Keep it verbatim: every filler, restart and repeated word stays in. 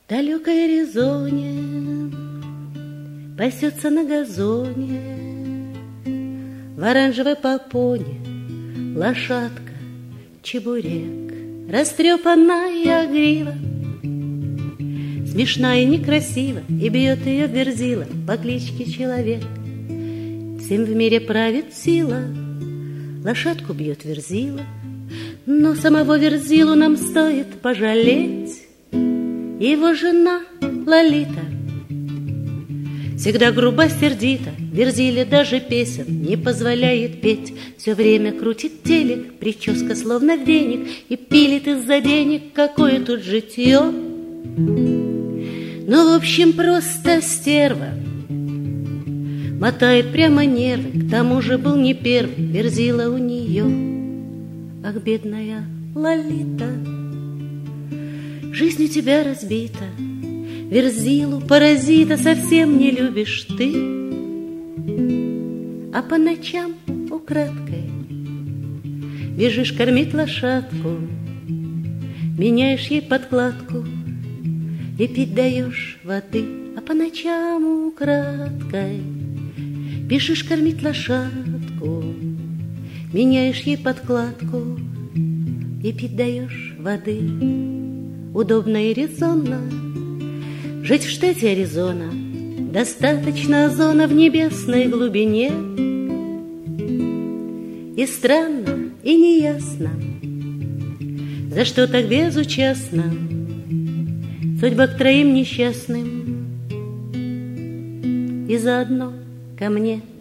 В далекой Аризоне пасется на газоне в оранжевой попоне лошадка чебурек. Растрепанная грива, смешная и некрасива, и бьет ее верзила по кличке Человек. Всем в мире правит сила, лошадку бьет верзила, но самого верзилу нам стоит пожалеть. Его жена Лолита всегда грубо сердита, верзиле даже песен не позволяет петь. Все время крутит телек, прическа словно веник, и пилит из-за денег, какое тут житье. Ну, в общем, просто стерва, мотает прямо нервы, к тому же был не первый верзила у нее. Ах, бедная Лолита, жизнь у тебя разбита, верзилу, паразита, совсем не любишь ты. А по ночам украдкой бежишь кормить лошадку, меняешь ей подкладку и пить даешь воды. А по ночам украдкой бежишь кормить лошадку, меняешь ей подкладку и пить даешь воды. Удобно и резонно жить в штате Аризона, достаточно озона в небесной глубине. И странно, и неясно, за что так безучастно судьба к троим несчастным и заодно ко мне.